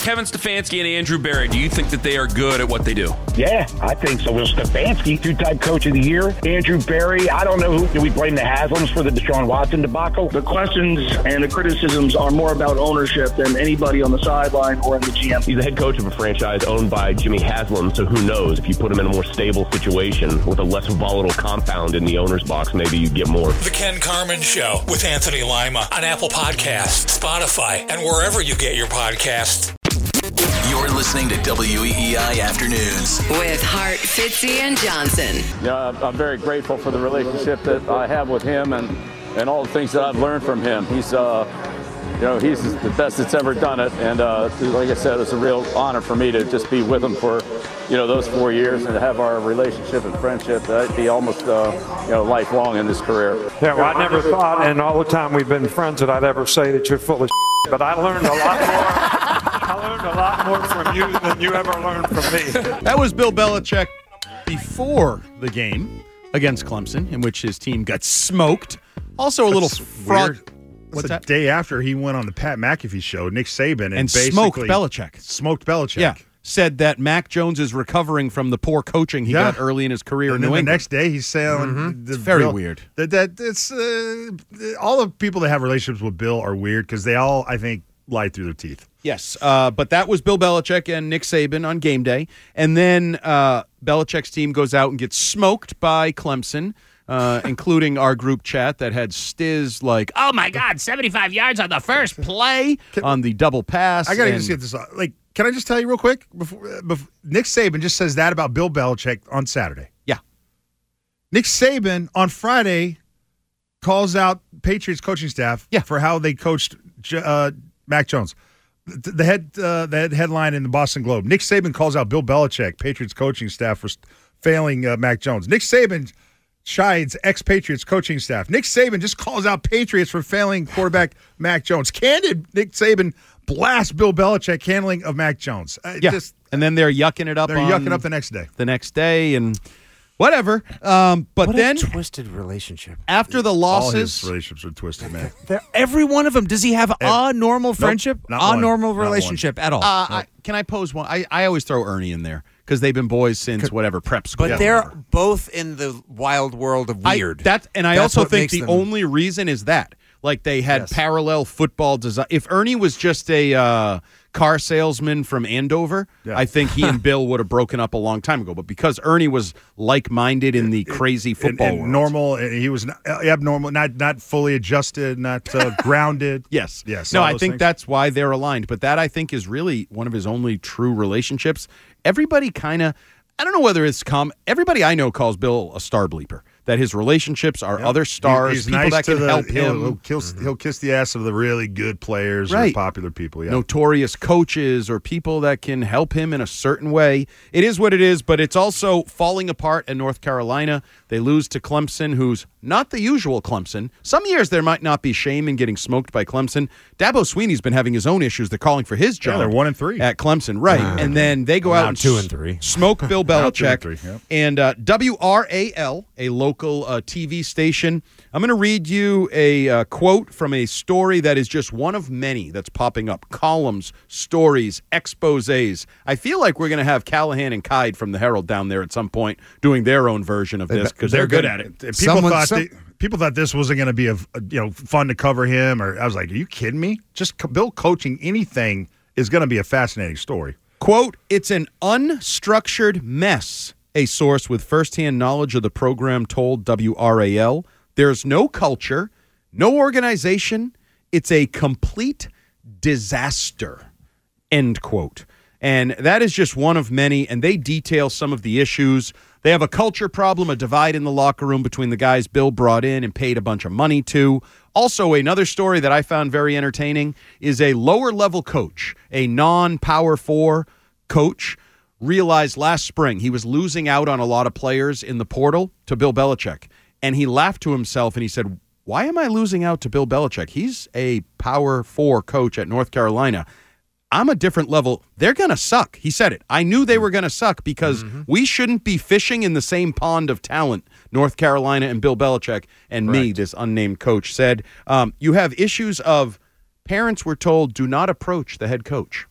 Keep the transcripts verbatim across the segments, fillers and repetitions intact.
Kevin Stefanski and Andrew Berry, do you think that they are good at what they do? Yeah, I think so. Well, Stefanski, two-time coach of the year. Andrew Berry, I don't know who. Do we blame the Haslams for the Deshaun Watson debacle? The questions and the criticisms are more about ownership than anybody on the sideline or in the G M. He's the head coach of a franchise owned by Jimmy Haslam, so who knows? If you put him in a more stable situation with a less volatile compound in the owner's box, maybe you get more. The Ken Carman Show with Anthony Lima on Apple Podcasts, Spotify, and wherever you get your podcasts. You're listening to W E E I Afternoons with Hart, Fitzy, and Johnson. Yeah, I'm very grateful for the relationship that I have with him and, and all the things that I've learned from him. He's, uh, you know, he's the best that's ever done it. And uh, like I said, it's a real honor for me to just be with him for, you know, those four years and to have our relationship and friendship. That'd be almost, uh, you know, lifelong in this career. Yeah, well, I never thought, in all the time we've been friends, that I'd ever say that you're full of shit. But I learned a lot more. I learned a lot more from you than you ever learned from me. That was Bill Belichick before the game against Clemson, in which his team got smoked. Also a little fraud. What's that? The day after he went on the Pat McAfee show, Nick Saban, and, and basically smoked Belichick. Smoked Belichick. Yeah. Said that Mac Jones is recovering from the poor coaching he yeah. got early in his career and in New then England. The next day he's saying mm-hmm. the it's very Bill, weird. That, that it's uh, all the people that have relationships with Bill are weird because they all, I think, lie through their teeth. Yes, uh, but that was Bill Belichick and Nick Saban on game day. And then uh, Belichick's team goes out and gets smoked by Clemson, uh, including our group chat that had Stiz like, oh, my God, seventy-five yards on the first play can, on the double pass. I got to and, just get this. Like, can I just tell you real quick? Before, before, Nick Saban just says that about Bill Belichick on Saturday. Yeah. Nick Saban on Friday calls out Patriots coaching staff yeah. for how they coached uh, Mac Jones. The, the head uh, the head headline in the Boston Globe. Nick Saban calls out Bill Belichick, Patriots coaching staff, for failing uh, Mac Jones. Nick Saban chides ex-Patriots coaching staff. Nick Saban just calls out Patriots for failing quarterback Mac Jones. Candid Nick Saban blasts Bill Belichick handling of Mac Jones. Uh, yeah, just, and then they're yucking it up. They're on yucking up the next day. The next day, and whatever. Um, but what then a twisted relationship. After the losses, all his relationships are twisted, man. Every one of them. Does he have a normal friendship? Nope, a normal relationship at all? Uh, nope. I, can I pose one? I, I always throw Ernie in there because they've been boys since whatever prep school. But yeah. they're both in the wild world of weird. I, that and I That's also think the them... only reason is that like they had yes. parallel football design. If Ernie was just a uh, car salesman from Andover, yeah. I think he and Bill would have broken up a long time ago. But because Ernie was like-minded in the crazy football and, and world. normal, he was not, abnormal, not not fully adjusted, not uh, grounded. Yes, yes. No, I think things. that's why they're aligned. But that I think is really one of his only true relationships. Everybody kind of, I don't know whether it's come. Everybody I know calls Bill a star bleeper. That his relationships are yep. other stars, he's people nice that can the, help he'll, him. He'll kiss, mm-hmm. he'll kiss the ass of the really good players right. or popular people. Yeah. Notorious coaches or people that can help him in a certain way. It is what it is, but it's also falling apart in North Carolina. They lose to Clemson, who's not the usual Clemson. Some years there might not be shame in getting smoked by Clemson. Dabo Swinney's been having his own issues. They're calling for his job. Yeah, they're one and three at Clemson, right? Uh, and then they go well, out and two and three. smoke Bill Belichick. and three, yep. and uh, W R A L, a local uh, T V station. I'm going to read you a uh, quote from a story that is just one of many that's popping up. Columns, stories, exposés. I feel like we're going to have Callahan and Kide from the Herald down there at some point doing their own version of this because they're, they're good, good at it. People Someone, thought some... they, people thought this wasn't going to be a, a you know fun to cover him. Or I was like, are you kidding me? Just co- Bill coaching anything is going to be a fascinating story. Quote, it's an unstructured mess, a source with firsthand knowledge of the program told W R A L. There's no culture, no organization. It's a complete disaster, end quote. And that is just one of many, and they detail some of the issues. They have a culture problem, a divide in the locker room between the guys Bill brought in and paid a bunch of money to. Also, another story that I found very entertaining is a lower-level coach, a non-Power Four coach, realized last spring he was losing out on a lot of players in the portal to Bill Belichick. And he laughed to himself and he said, why am I losing out to Bill Belichick? He's a Power Four coach at North Carolina. I'm a different level. They're going to suck. He said it. I knew they were going to suck because mm-hmm. we shouldn't be fishing in the same pond of talent, North Carolina and Bill Belichick and right. me, this unnamed coach, said. Um, you have issues of parents were told, do not approach the head coach.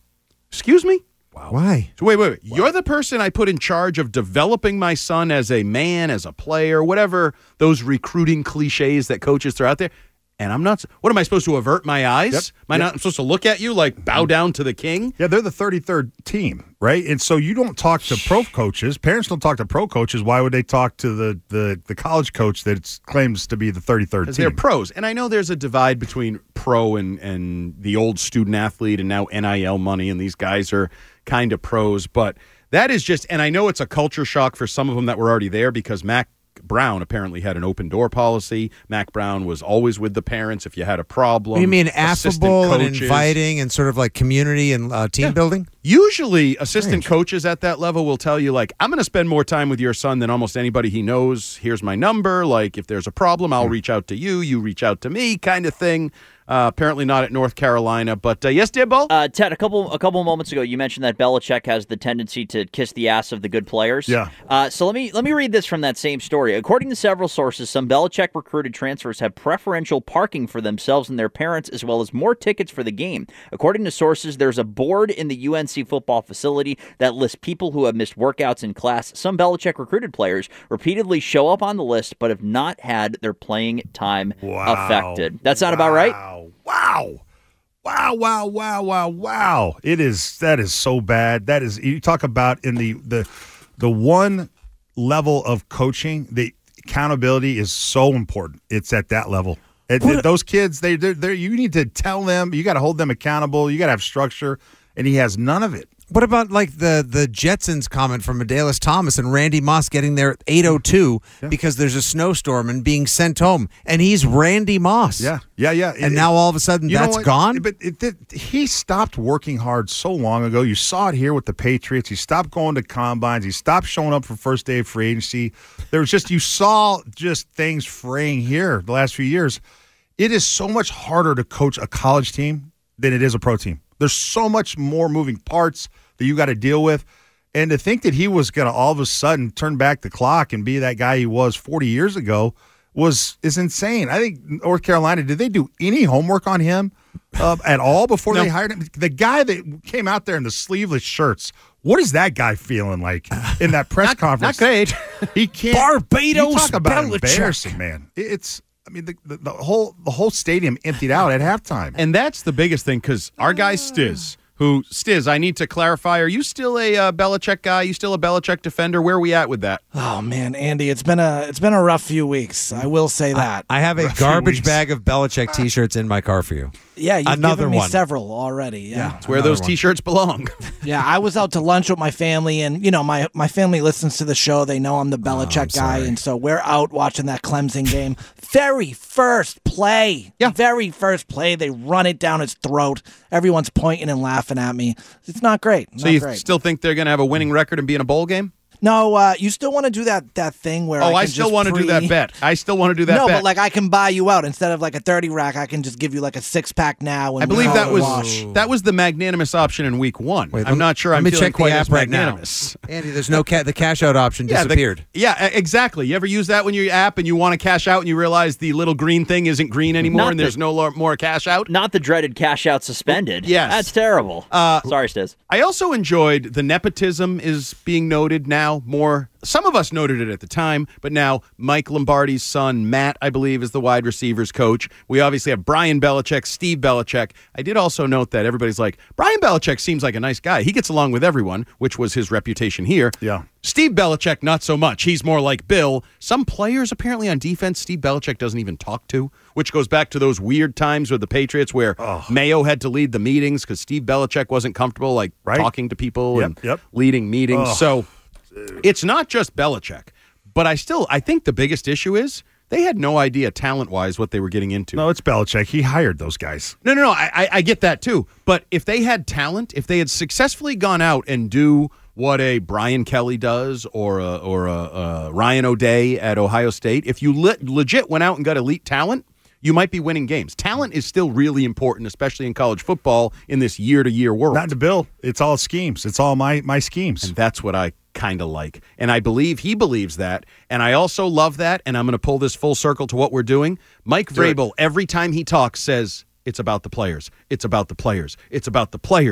Excuse me? Why? So wait, wait, wait. You're the person I put in charge of developing my son as a man, as a player, whatever those recruiting cliches that coaches throw out there. And I'm not, what am I supposed to avert my eyes? Yep. Am I Yep. not supposed to look at you like bow down to the king? Yeah, they're the thirty-third team, right? And so you don't talk to pro coaches. Parents don't talk to pro coaches. Why would they talk to the the, the college coach that claims to be the thirty-third team? Because they're pros. And I know there's a divide between pro and, and the old student athlete and now N I L money, and these guys are kind of pros. But that is just, and I know it's a culture shock for some of them that were already there because Mac Brown apparently had an open door policy. Mac Brown was always with the parents if you had a problem. You mean Assistant affable and coaches. inviting and sort of like community and uh, team Yeah. building? Usually, assistant coaches at that level will tell you, like, I'm going to spend more time with your son than almost anybody he knows. Here's my number. Like, if there's a problem, I'll reach out to you. You reach out to me, kind of thing. Uh, apparently not at North Carolina, but uh, yes, Dibbo? Uh, Ted, a couple a couple moments ago, you mentioned that Belichick has the tendency to kiss the ass of the good players. Yeah. Uh, so let me let me read this from that same story. According to several sources, some Belichick recruited transfers have preferential parking for themselves and their parents, as well as more tickets for the game. According to sources, there's a board in the U N C football facility that lists people who have missed workouts in class. Some Belichick recruited players repeatedly show up on the list, but have not had their playing time Wow. affected. That sound about right? Wow. Wow, wow, wow, wow, wow. It is that is so bad. That is you talk about in the the the one level of coaching, the accountability is so important. It's at that level. It, it, those kids, they they they you need to tell them, you got to hold them accountable, you got to have structure, and he has none of it. What about like the the Jetsons comment from Medalis Thomas and Randy Moss getting there at eight oh two Yeah. because there's a snowstorm and being sent home, and he's Randy Moss. Yeah, yeah, yeah. And It- now all of a sudden you know that's what? gone? But it, it, he stopped working hard so long ago. You saw it here with the Patriots. He stopped going to combines. He stopped showing up for first day of free agency. There was just, you saw just things fraying here the last few years. It is so much harder to coach a college team than it is a pro team. There's so much more moving parts that you got to deal with. And to think that he was going to all of a sudden turn back the clock and be that guy he was forty years ago was is insane. I think North Carolina, did they do any homework on him uh, at all before No. they hired him? The guy that came out there in the sleeveless shirts, what is that guy feeling like in that press Not conference? great. He can't. Barbados you talk about Belichick. embarrassing, man. It's. I mean, the, the, the whole the whole stadium emptied out at halftime. And that's the biggest thing because our guy Stiz, who, Stiz, I need to clarify, are you still a uh, Belichick guy? You still a Belichick defender? Where are we at with that? Oh man, Andy, it's been a it's been a rough few weeks. I will say that. I have a Rough few garbage weeks. bag of Belichick T-shirts in my car for you. Yeah, you've Another given me one. several already. Yeah. It's where those one. T-shirts belong. Yeah, I was out to lunch with my family, and you know, my my family listens to the show. They know I'm the Oh, Belichick guy, and so we're out watching that Clemson game. Very first play, Yeah. very first play, they run it down his throat. Everyone's pointing and laughing at me. It's not great. So not you great. still think they're going to have a winning record and be in a bowl game? No, uh, you still want to do that that thing where Oh, I, I, can still just want to do that pre- bet. I still want to do that no, bet. but like I can buy you out instead of like a thirty rack. I can just give you like a six pack now. And I believe we that call it was a wash. that was the magnanimous option in week one. Wait, I'm let- not sure let I'm me feeling check the quite app as right now. magnanimous. Andy, there's no ca- the cash out option Yeah, the- disappeared. yeah, e- exactly. You ever use that when you app and you want to cash out and you realize the little green thing isn't green anymore Not and the- there's no lo- more cash out? Not the dreaded cash out suspended. Yes. That's terrible. Uh, Sorry, Stiz. I also enjoyed the nepotism is being noted now more. Some of us noted it at the time, but now Mike Lombardi's son, Matt, I believe, is the wide receivers coach. We obviously have Brian Belichick, Steve Belichick. I did also note that everybody's like, Brian Belichick seems like a nice guy. He gets along with everyone, which was his reputation here. Yeah. Steve Belichick, not so much. He's more like Bill. Some players, apparently on defense, Steve Belichick doesn't even talk to, which goes back to those weird times with the Patriots where Oh. Mayo had to lead the meetings because Steve Belichick wasn't comfortable like Right. talking to people Yep, and yep. leading meetings. Oh. So it's not just Belichick, but I still I think the biggest issue is they had no idea talent-wise what they were getting into. No, it's Belichick. He hired those guys. No, no, no. I, I, I get that too. But if they had talent, if they had successfully gone out and do what a Brian Kelly does or a, or a, a Ryan O'Day at Ohio State, if you le- legit went out and got elite talent, you might be winning games. Talent is still really important, especially in college football in this year-to-year world. Not to Bill. It's all schemes. It's all my my schemes. And that's what I kind of like. And I believe he believes that. And I also love that. And I'm going to pull this full circle to what we're doing. Mike Vrabel, every time he talks, says, it's about the players. It's about the players. It's about the players.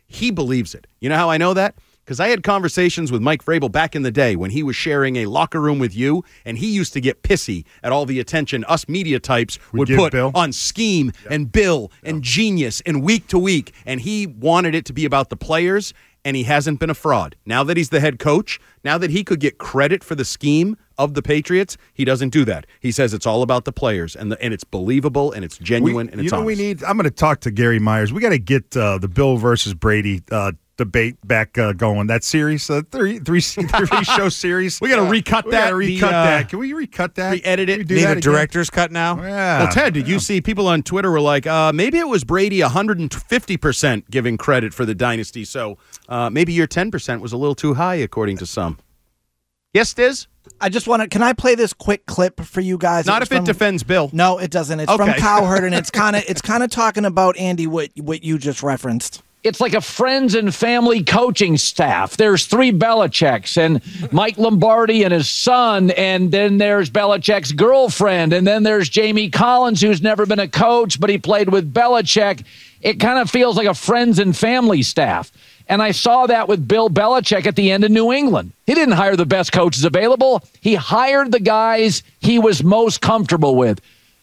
He believes it. You know how I know that? Because I had conversations with Mike Vrabel back in the day when he was sharing a locker room with you, and he used to get pissy at all the attention us media types We would give put Bill? on scheme and Bill and genius and week to week. And he wanted it to be about the players, and he hasn't been a fraud. Now that he's the head coach, now that he could get credit for the scheme of the Patriots, he doesn't do that. He says it's all about the players, and the, and it's believable, and it's genuine, We- and it's you know, honest. we need. I'm going to talk to Gary Myers. We got to get uh, the Bill versus Brady uh, debate back uh, going. That series, uh, three, three, three show series. We got to recut We that. gotta recut the, uh, that. Can we recut that? Re-edit it. Can we do Need that a again? director's cut now? Yeah. Well, Ted, did you see people on Twitter were like, uh, maybe it was Brady one hundred fifty percent giving credit for the dynasty, so uh, maybe your ten percent was a little too high, according to some. Yes, Stiz? I just want to. Can I play this quick clip for you guys? Not It's if it from- defends Bill. No, it doesn't. It's Okay. from Cowherd, and it's kind of it's kind of talking about Andy what what you just referenced. It's like a friends and family coaching staff. There's three Belichicks and Mike Lombardi and his son, and then there's Belichick's girlfriend, and then there's Jamie Collins, who's never been a coach, but he played with Belichick. It kind of feels like a friends and family staff. And I saw that with Bill Belichick at the end of New England. He didn't hire the best coaches available. He hired the guys he was most comfortable with.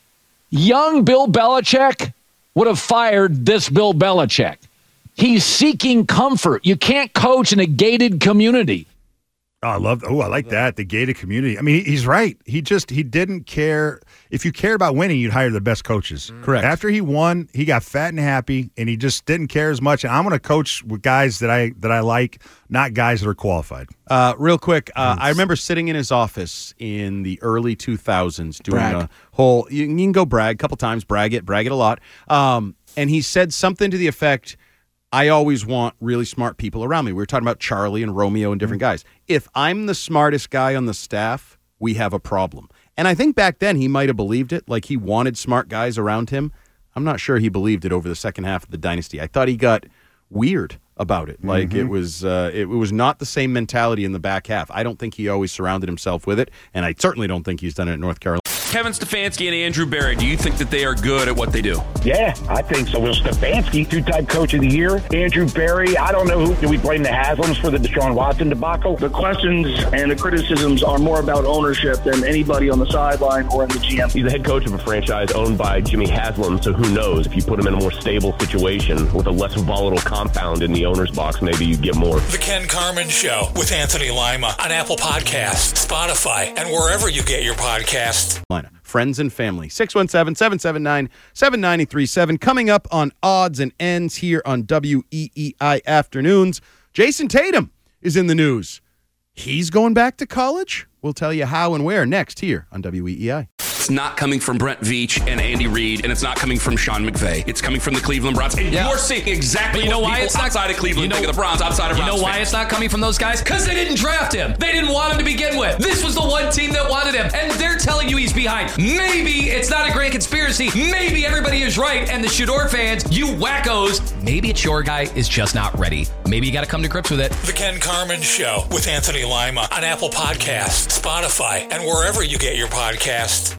Young Bill Belichick would have fired this Bill Belichick. He's seeking comfort. You can't coach in a gated community. Oh, I love. Oh, I like that. The gated community. I mean, he's right. He just he didn't care. If you cared about winning, you'd hire the best coaches. Correct. After he won, he got fat and happy, and he just didn't care as much. And I'm going to coach with guys that I that I like, not guys that are qualified. Uh, real quick, uh, I remember sitting in his office in the early two thousands doing Brag. a whole, you, you can go brag a couple times, brag it, brag it a lot. Um, and he said something to the effect, I always want really smart people around me. We were talking about Charlie and Romeo and different guys. If I'm the smartest guy on the staff, we have a problem. And I think back then he might have believed it, like he wanted smart guys around him. I'm not sure he believed it over the second half of the dynasty. I thought he got weird about it. Like Mm-hmm. it was uh, it was not the same mentality in the back half. I don't think he always surrounded himself with it, and I certainly don't think he's done it at North Carolina. Kevin Stefanski and Andrew Barry, do you think that they are good at what they do? Yeah, I think so. Will Stefanski, two-time coach of the year. Andrew Barry, I don't know who. Do we blame the Haslams for the Deshaun Watson debacle? The questions and the criticisms are more about ownership than anybody on the sideline or in the G M. He's the head coach of a franchise owned by Jimmy Haslam, so who knows? If you put him in a more stable situation with a less volatile compound in the owner's box, maybe you get more. The Ken Carmen Show with Anthony Lima on Apple Podcasts, Spotify, and wherever you get your podcasts. Friends and family. six one seven, seven seven nine, seven nine three seven. Coming up on Odds and Ends here on W E E I Afternoons. Jason Tatum is in the news. He's going back to college? We'll tell you how and where next here on W E E I. It's not coming from Brent Veach and Andy Reid, and it's not coming from Sean McVay. It's coming from the Cleveland Browns. And Yeah. you're seeing exactly But you know what why people it's not outside of Cleveland you know, think of the Browns, outside of You Browns know why fans. it's not coming from those guys? Because they didn't draft him. They didn't want him to begin with. This was the one team that wanted him, and they're telling you he's behind. Maybe it's not a great conspiracy. Maybe everybody is right, and the Shador fans, you wackos, maybe it's your guy is just not ready. Maybe you got to come to grips with it. The Ken Carmen Show with Anthony Lima on Apple Podcasts, Spotify, and wherever you get your podcasts.